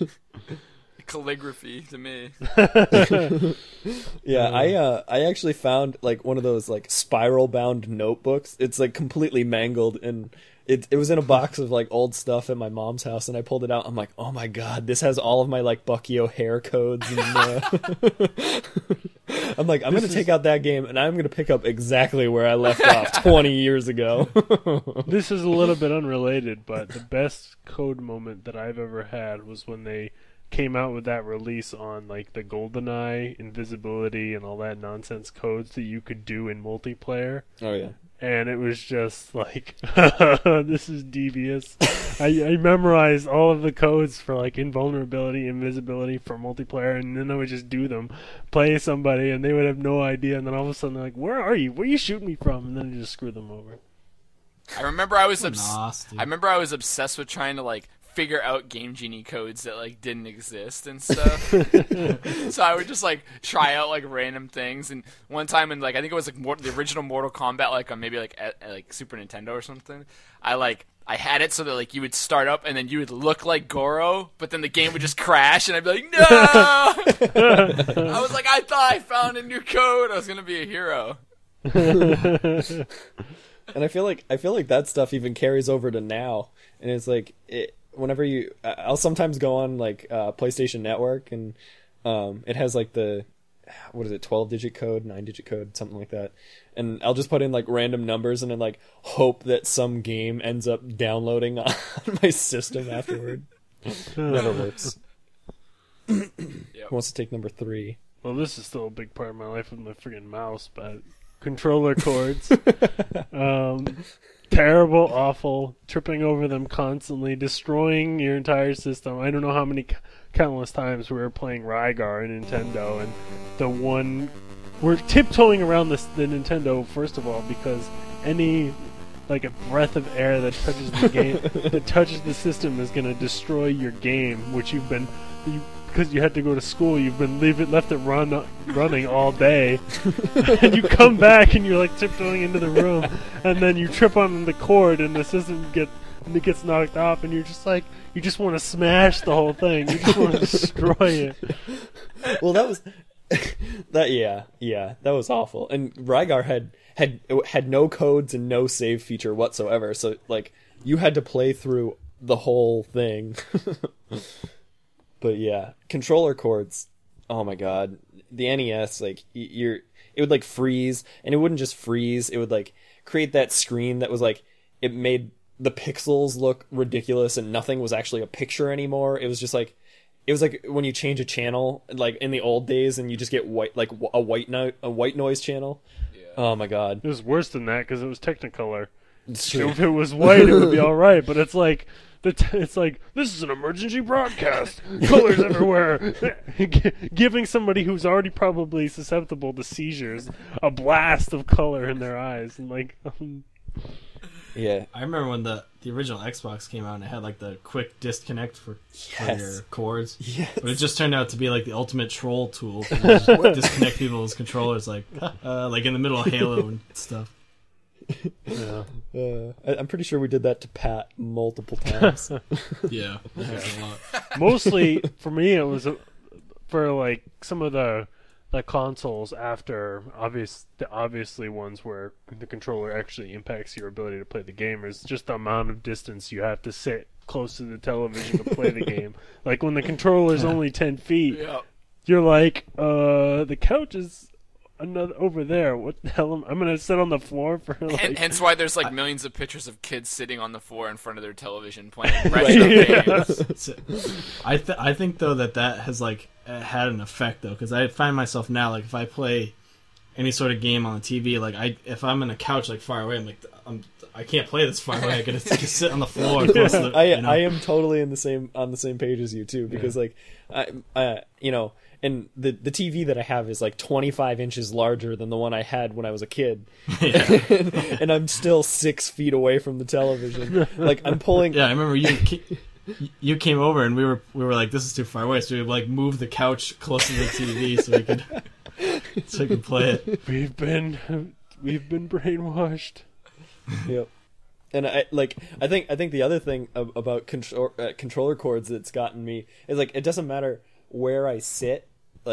calligraphy to me. Yeah, I uh I actually found like one of those like spiral bound notebooks. It's like completely mangled and it it was in a box of like old stuff at my mom's house, and I pulled it out. I'm like, oh my god, this has all of my like Bucky O'Hare codes. And, uh... I'm like, I'm This gonna is- take out that game, and I'm gonna pick up exactly where I left off twenty years ago. This is a little bit unrelated, but the best code moment that I've ever had was when they came out with that release on like the GoldenEye invisibility and all that nonsense codes that you could do in multiplayer. Oh yeah. And it was just like, this is devious. I, I memorized all of the codes for like invulnerability, invisibility for multiplayer, and then I would just do them, play somebody, and they would have no idea. And then all of a sudden, they're like, "Where are you? Where are you shooting me from?" And then I just screw them over. I remember I was obs- Nasty. I remember I was obsessed with trying to like figure out Game Genie codes that like didn't exist and stuff. So I would just like try out like random things. And one time, in like I think it was like Mor- the original Mortal Kombat, like on maybe like at, at, like Super Nintendo or something. I like I had it so that like you would start up and then you would look like Goro, but then the game would just crash and I'd be like, no. I was like, I thought I found a new code. I was gonna be a hero. And I feel like I feel like that stuff even carries over to now, and it's like it, whenever you, I'll sometimes go on like uh, PlayStation Network, and um, it has like the, what is it, twelve digit code, nine digit code, something like that, and I'll just put in like random numbers and then like hope that some game ends up downloading on my system afterward. Never works. Who wants to take number three? Well, this is still a big part of my life with my friggin' mouse, but controller cords. um, terrible, awful, tripping over them constantly, destroying your entire system. I don't know how many c- countless times we were playing Rygar in Nintendo, and the one... We're tiptoeing around this, the Nintendo, first of all, because any... like a breath of air that touches the game, that touches the system, is going to destroy your game, which you've been... You, because you had to go to school, you've been leave it left it run running all day, and you come back and you're like tiptoeing into the room, and then you trip on the cord and the system get and it gets knocked off, and you're just like you just want to smash the whole thing, you just want to destroy it. Well, that was that. Yeah, yeah, that was awful. And Rygar had had had no codes and no save feature whatsoever. So like you had to play through the whole thing. But yeah, controller cords. Oh my god, the N E S, like y- you're, it would like freeze, and it wouldn't just freeze. It would like create that screen that was like, it made the pixels look ridiculous, and nothing was actually a picture anymore. It was just like, it was like when you change a channel, like in the old days, and you just get white, like a white no- a white noise channel. Yeah. Oh my god, It was worse than that because it was Technicolor. it's So true. if it was white, it would be all right. But it's like the t- it's like this is an emergency broadcast. Colors everywhere, G- giving somebody who's already probably susceptible to seizures a blast of color in their eyes, and like um, Yeah, I remember when the, the original Xbox came out and it had like the quick disconnect for, for Yes. your cords. yes. But it just turned out to be like the ultimate troll tool. To just disconnect people's controllers, like uh, like in the middle of Halo and stuff. yeah. Uh, I- I'm pretty sure we did that to Pat multiple times. Yeah, that happens a lot. Mostly for me, it was uh, for like some of the the consoles after obvious the obviously ones where the controller actually impacts your ability to play the game. Is just the amount of distance you have to sit close to the television to play the game. Like when the controller's only ten feet, Yeah. you're like, uh, the couch is another over there. What the hell? Am, I'm gonna sit on the floor for like. And, hence why there's like millions of pictures of kids sitting on the floor in front of their television playing retro games. So, I th- I think though that that has like uh, had an effect though, because I find myself now like if I play any sort of game on the T V, like I if I'm in a couch like far away, I'm like I'm I can't play this far away. I gotta just sit on the floor. Close to the, I you know? I am totally in the same on the same page as you too, because like I uh, you know, and the the T V that I have is like twenty-five inches larger than the one I had when I was a kid. Yeah. and, and I'm still six feet away from the television. Like I'm pulling. Yeah, I remember you ca- you came over and we were we were like, this is too far away, so we like moved the couch close to the T V so we could so we could play it. We've been we've been brainwashed. Yep. And I like I think I think the other thing ab- about control uh, controller cords that's gotten me is like it doesn't matter where I sit. Like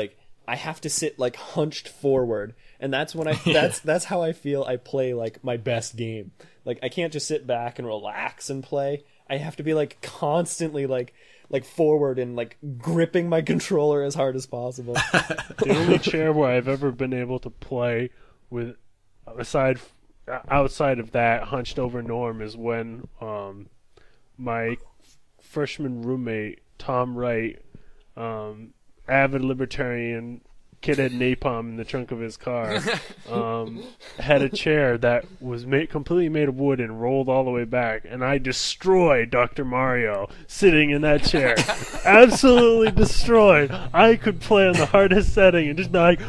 I have to sit like hunched forward, and that's when I that's that's how I feel I play like my best game. Like I can't just sit back and relax and play. I have to be like constantly like like forward and like gripping my controller as hard as possible. The only chair where I've ever been able to play with aside outside of that hunched over Norm is when um my freshman roommate Tom Wright, um avid libertarian, kid had napalm in the trunk of his car, um, had a chair that was made completely made of wood and rolled all the way back, and I destroyed Doctor Mario sitting in that chair. Absolutely destroyed. I could play on the hardest setting and just like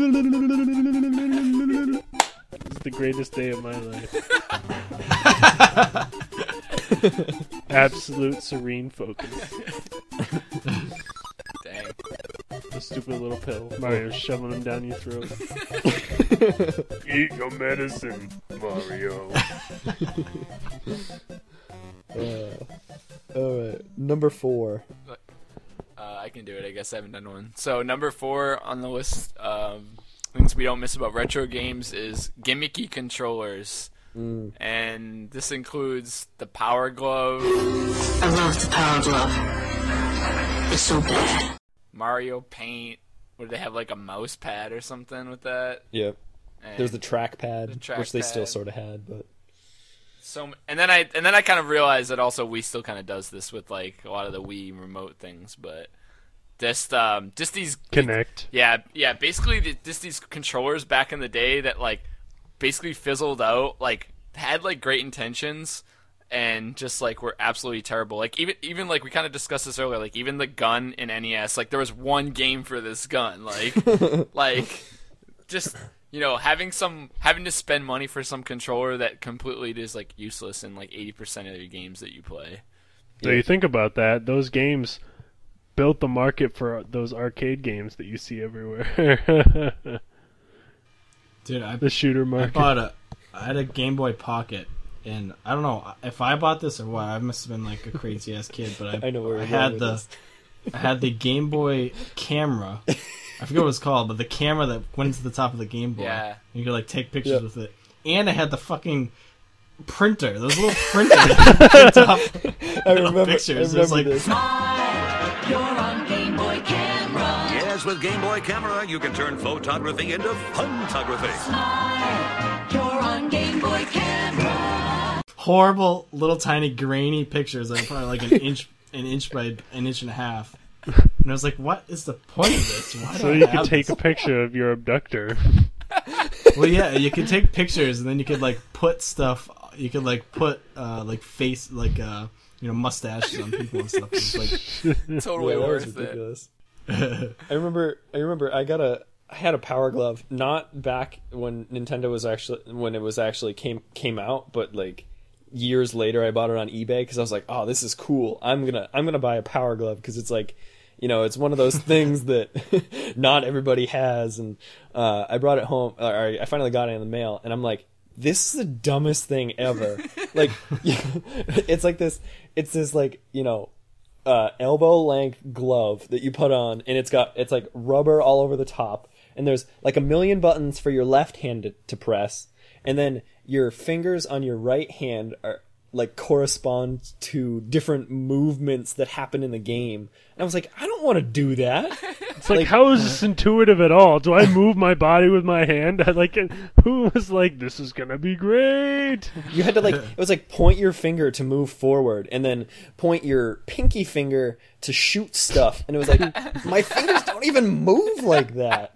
it's the greatest day of my life. Absolute serene focus. Dang. The stupid little pill. Mario's shoving them down your throat. Eat your medicine, Mario. uh, Alright, number four. Uh, I can do it. I guess I haven't done one. So number four on the list, um, things we don't miss about retro games is gimmicky controllers. Mm. And this includes the Power Glove. I love the Power Glove. It's so bad. Mario Paint. Would they have like a mouse pad or something with that? Yeah. And There's the trackpad, the track which they pad. still sort of had, but So and then I and then I kind of realized that also Wii still kind of does this with like a lot of the Wii remote things, but just um just these Connect. Yeah, yeah. Basically, the, just these controllers back in the day that like basically fizzled out, like had like great intentions, and just like were absolutely terrible. Like even even like we kind of discussed this earlier. Like even the gun in N E S, like there was one game for this gun. Like like just you know having some having to spend money for some controller that completely is like useless in like eighty percent of your games that you play. So you think about that, those games built the market for those arcade games that you see everywhere. Dude, I, The shooter I market. bought a, I had a Game Boy Pocket, and I don't know if I bought this or what. I must have been like a crazy ass kid, but I, I know where I you're had going with the, this. I had the Game Boy camera. I forget what it's called, but the camera that went to the top of the Game Boy. Yeah. You could like take pictures Yep. with it, and I had the fucking printer. Those little printers that print off I remember, pictures. I It was remember like this. You're on Game Boy Camera. Yes, with Game Boy Camera, you can turn photography into photography. You're on Game Boy Camera. horrible little tiny grainy pictures that are probably like an inch, an inch by an inch and a half. And I was like, "What is the point of this? Why do So I you have could take this?" a picture of your abductor. Well, yeah, you could take pictures and then you could like put stuff. You could like put uh, like face like uh, you know mustaches on people and stuff. It's like Totally Yeah, that was worth it. ridiculous. I remember. I remember. I got a. I had a Power Glove, not back when Nintendo was actually when it was actually came came out, but like years later, I bought it on eBay because I was like, "Oh, this is cool. I'm gonna I'm gonna buy a Power Glove because it's like, you know, it's one of those things that not everybody has." And uh, I brought it home. Or I finally got it in the mail, and I'm like, this is the dumbest thing ever. Like, it's like this. It's this like you know. Uh, elbow length glove that you put on, and it's got it's like rubber all over the top, and there's like a million buttons for your left hand to, to press, and then your fingers on your right hand are like correspond to different movements that happen in the game. And I was like, I don't want to do that. It's like, how is this intuitive at all? Do I move my body with my hand? I like it. Who was like, this is gonna be great? You had to like it was like point your finger to move forward, and then point your pinky finger to shoot stuff, and it was like my fingers don't even move like that.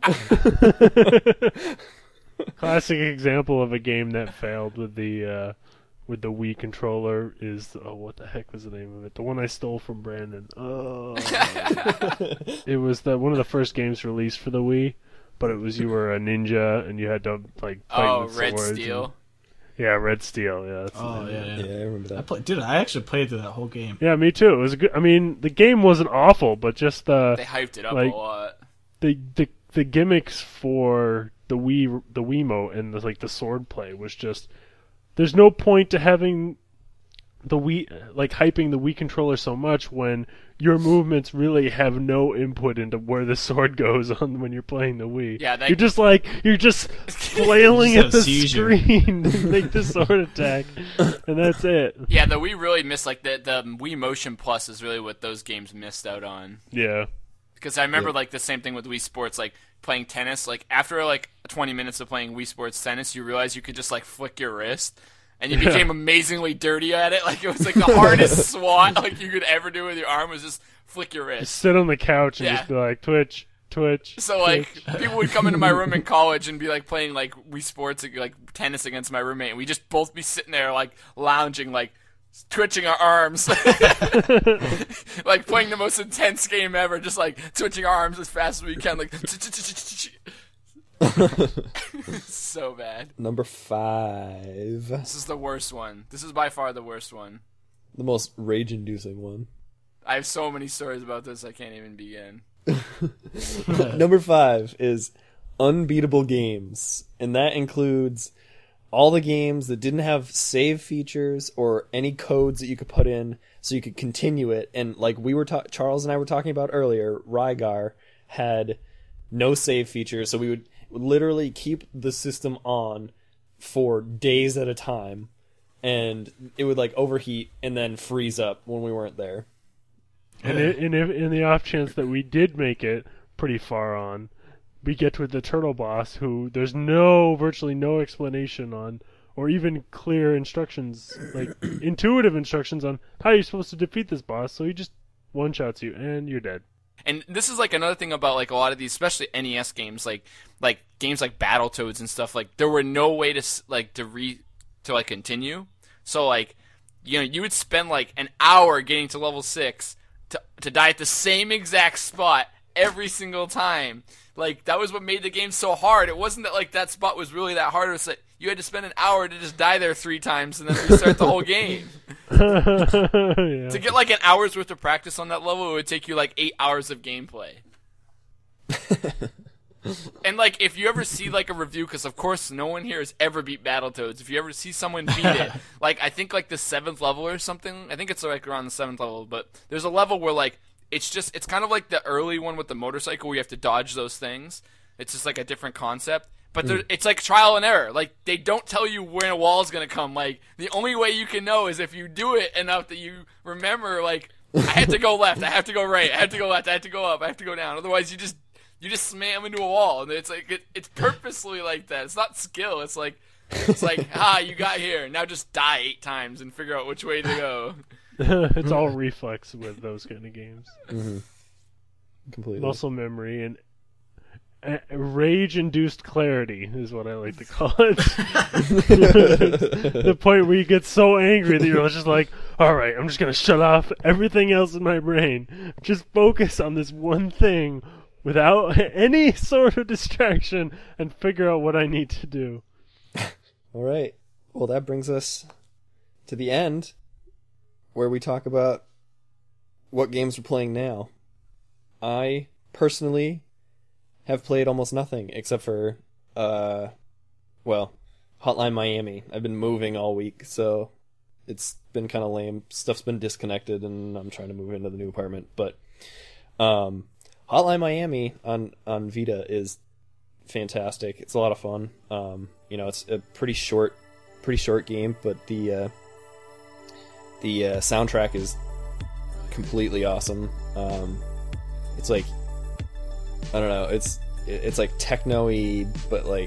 Classic example of a game that failed with the uh, with the Wii controller is oh, what the heck was the name of it? The one I stole from Brandon. Oh, it was the one of the first games released for the Wii, but it was you were a ninja and you had to like fight Oh, with Red swords Steel. and- yeah, Red Steel. Yeah. That's the oh name. yeah, yeah. Yeah, I remember I that. played, dude. I actually played through that whole game. Yeah, me too. It was a good. I mean, the game wasn't awful, but just the They hyped it up Like- a lot. the the the gimmicks for the Wii the Wiimote and the, like the sword play was just there's no point to having the Wii, like hyping the Wii controller so much when your movements really have no input into where the sword goes on when you're playing the Wii. Yeah, that- you're just like you're just flailing Just at the a seizure. screen to make the sword attack, and that's it. Yeah, the Wii really missed, like, the, the Wii Motion Plus is really what those games missed out on. Yeah. Because I remember, Yeah. like, the same thing with Wii Sports, like, playing tennis. Like, after, like, twenty minutes of playing Wii Sports tennis, you realize you could just, like, flick your wrist. And you became amazingly dirty at it. Like, it was, like, the hardest swat, like, you could ever do with your arm was just flick your Just wrist. sit on the couch and Yeah. just be like, Twitch, Twitch. So, like, people would come into my room in college and be, like, playing, like, Wii Sports, like, tennis against my roommate. And we'd just both be sitting there, like, lounging, like, twitching our arms. Like, playing the most intense game ever, just, like, twitching our arms as fast as we can, like... So bad. Number five. This is the worst one. This is by far the worst one. The most rage-inducing one. I have so many stories about this, I can't even begin. Number five is unbeatable games. And that includes all the games that didn't have save features or any codes that you could put in so you could continue it. And like we were, ta- Charles and I were talking about earlier, Rygar had no save features, so we would literally keep the system on for days at a time, and it would like overheat and then freeze up when we weren't there. And, it, and if, in the off chance that we did make it pretty far on, we get with the turtle boss, who there's no, virtually no explanation on, or even clear instructions, like intuitive instructions on how you're supposed to defeat this boss. So he just one-shots you, and you're dead. And this is like another thing about like a lot of these, especially N E S games, like like games like Battletoads and stuff. Like there were no way to s- like to re to like continue. So like you know you would spend like an hour getting to level six to to die at the same exact spot every single time. Like that was what made the game so hard. It wasn't that like that spot was really that hard. It was like you had to spend an hour to just die there three times and then restart the whole game. Yeah. To get like an hour's worth of practice on that level, it would take you like eight hours of gameplay. And like, if you ever see like a review, because of course no one here has ever beat Battletoads. If you ever see someone beat it, like I think like the seventh level or something. I think it's like around the seventh level, but there's a level where like it's just it's kind of like the early one with the motorcycle where you have to dodge those things. It's just like a different concept. But there, it's like trial and error. Like, they don't tell you when a wall is going to come. Like, the only way you can know is if you do it enough that you remember, like, I have to go left, I have to go right, I have to go left, I have to go up, I have to go down. Otherwise, you just you just slam into a wall. And it's like, it, it's purposely like that. It's not skill. It's like, it's like, ah, you got here. Now just die eight times and figure out which way to go. It's all reflex with those kind of games. Mm-hmm. Completely. Muscle memory and uh, rage-induced clarity is what I like to call it. The point where you get so angry that you're just like, all right, I'm just going to shut off everything else in my brain. Just focus on this one thing without any sort of distraction and figure out what I need to do. All right. Well, that brings us to the end, where we talk about what games we're playing now. I personally have played almost nothing except for, uh, well, Hotline Miami. I've been moving all week, so it's been kind of lame. Stuff's been disconnected, and I'm trying to move into the new apartment. But um, Hotline Miami on on Vita is fantastic. It's a lot of fun. Um, you know, it's a pretty short, pretty short game, but the uh, the uh, soundtrack is completely awesome. Um, it's like, I don't know, it's it's like techno-y, but like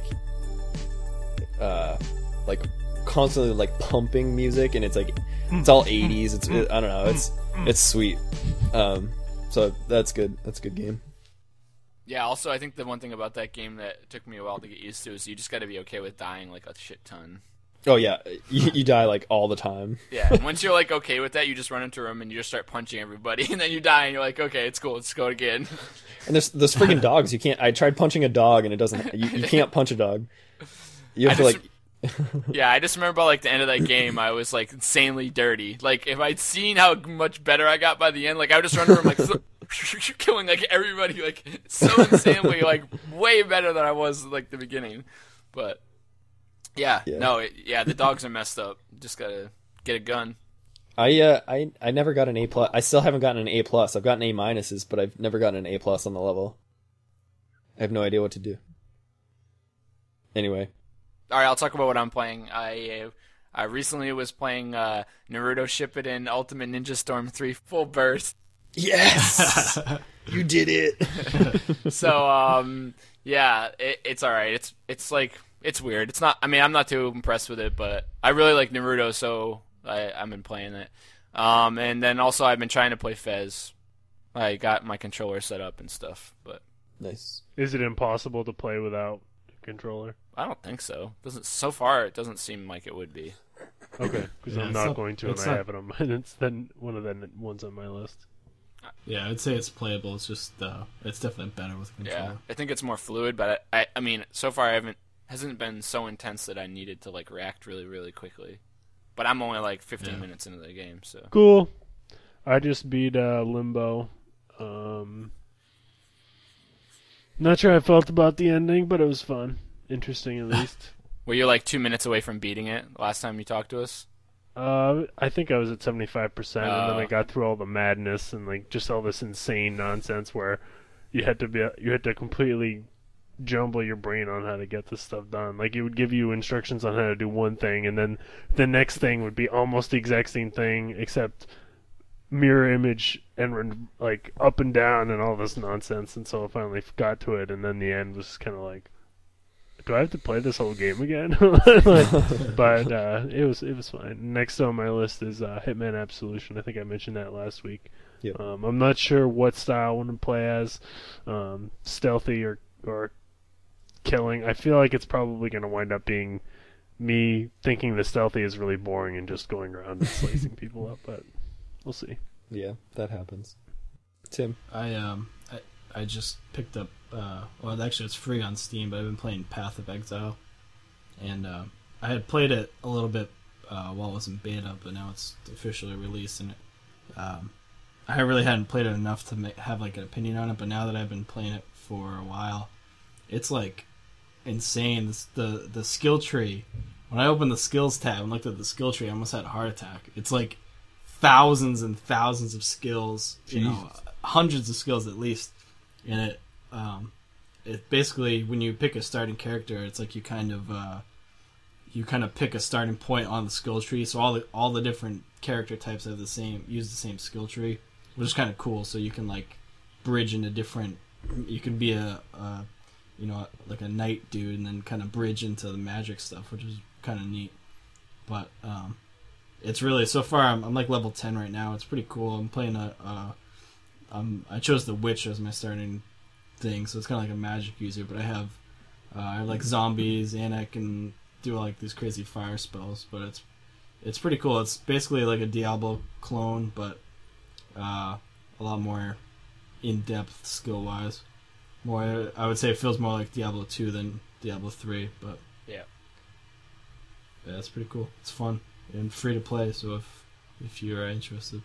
uh like constantly like pumping music, and it's like it's all eighties. It's it, I don't know, it's it's sweet. Um, so that's good. That's a good game. Yeah, also, I think the one thing about that game that took me a while to get used to is you just got to be okay with dying like a shit ton. Oh yeah, you, you die like all the time. Yeah, and once you're like okay with that, you just run into a room and you just start punching everybody, and then you die, and you're like, okay, it's cool, let's go again. And there's there's friggin' dogs. You can't. I tried punching a dog, and it doesn't. You, you can't punch a dog. You have I to just- like. Yeah, I just remember like the end of that game, I was like insanely dirty. Like if I'd seen how much better I got by the end, like I would just run around like killing like everybody, like so insanely, like way better than I was like the beginning. But yeah, Yeah. no, it, yeah, the dogs are messed up. Just gotta get a gun. I uh I I never got an A plus. I still haven't gotten an A plus. I've gotten A minuses, but I've never gotten an A plus on the level. I have no idea what to do. Anyway, All right, I'll talk about what I'm playing. I uh, I recently was playing uh, Naruto Shippuden Ultimate Ninja Storm three Full Burst. yes, you did it. So um yeah, it, it's all right. It's it's like it's weird. It's not. I mean, I'm not too impressed with it, but I really like Naruto, so I, I've been playing it. Um, and then also I've been trying to play Fez. I got my controller set up and stuff, but Nice. Is it impossible to play without a controller? I don't think so. Doesn't so far it doesn't seem like it would be. Okay, because Yeah, I'm it's not, not- going to, and it's I not- have it on my. It's then one of the ones on my list. Yeah, I'd say it's playable. It's just uh, it's definitely better with controller. Yeah, I think it's more fluid, but I, I, I mean, so far I haven't hasn't been so intense that I needed to like react really, really quickly. But I'm only like fifteen Yeah. minutes into the game, so Cool. I just beat uh, Limbo. Um, not sure how I felt about the ending, but it was fun. Interesting, at least. were you like two minutes away from beating it last time you talked to us? Uh, I think I was at seventy-five percent, and then Oh. I got through all the madness and like just all this insane nonsense where you had to be you had to completely jumble your brain on how to get this stuff done. Like it would give you instructions on how to do one thing, and then the next thing would be almost the exact same thing except mirror image and run- like up and down and all this nonsense. And so I finally got to it, and then the end was kind of like, do I have to play this whole game again? Like, but uh, it was it was fine. Next on my list is uh, Hitman Absolution. I think I mentioned that last week. Yep. Um, I'm not sure what style I want to play as, um, stealthy or or killing. I feel like it's probably going to wind up being me thinking the stealthy is really boring and just going around and slicing people up. But we'll see. Yeah, that happens. Tim. I um I, I just picked up uh well actually it's free on Steam, but I've been playing Path of Exile, and uh, I had played it a little bit uh, while it was in beta, but now it's officially released, and it, um I really hadn't played it enough to make, have like an opinion on it. But now that I've been playing it for a while, it's like insane. This, the the skill tree. When I opened the skills tab and looked at the skill tree, I almost had a heart attack. It's like thousands and thousands of skills, you know, hundreds of skills at least. And it, um, it basically, when you pick a starting character, it's like you kind of, uh, you kind of pick a starting point on the skill tree. So all the all the different character types have the same, use the same skill tree, which is kind of cool. So you can like bridge into different. You can be a, a you know, like a knight dude, and then kind of bridge into the magic stuff, which is kind of neat. But um, it's really, so far I'm, I'm like level ten right now. It's pretty cool. I'm playing a, a um, I chose the witch as my starting thing, so it's kind of like a magic user. But I have uh, I have like zombies, and I can do like these crazy fire spells. But it's it's pretty cool. It's basically like a Diablo clone, but uh, a lot more in depth skill wise. More, I would say it feels more like Diablo two than Diablo three, but Yeah. yeah, it's pretty cool. It's fun and free to play. So if if you're interested,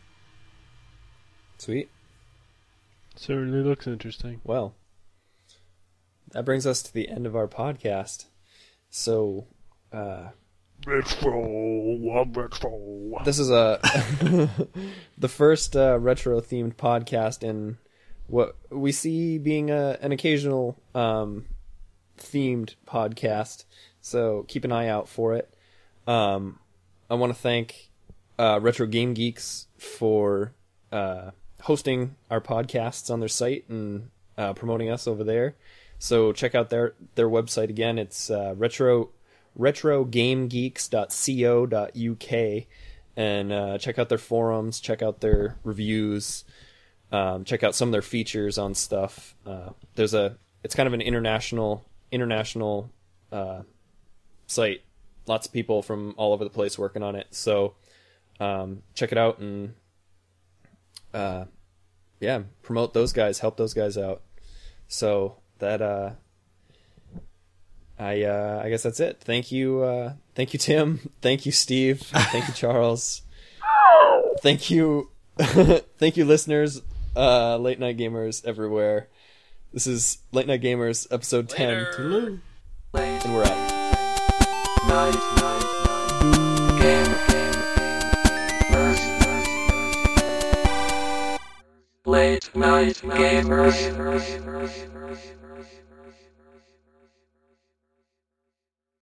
Sweet. Certainly looks interesting. Well, that brings us to the end of our podcast. So, uh, Retro, retro. this is a the first uh, retro-themed podcast in what we see being a, an occasional um, themed podcast. So keep an eye out for it. Um, I want to thank uh, Retro Game Geeks for uh, hosting our podcasts on their site and uh, promoting us over there. So check out their their website again. It's uh, retro retrogamegeeks dot co dot uk, and uh, check out their forums. Check out their reviews. Um, check out some of their features on stuff. Uh, there's a it's kind of an international international uh, site. Lots of people from all over the place working on it. So um, check it out and uh, yeah, promote those guys, help those guys out. So that uh, I uh, I guess that's it. Thank you, uh, thank you, Tim. Thank you, Steve. Thank you, Charles. Thank you, thank you, listeners. Uh, late night gamers everywhere. This is Late Night Gamers episode ten, Later. and we're out. Night, night, night. Game, game, game. Night Gamers.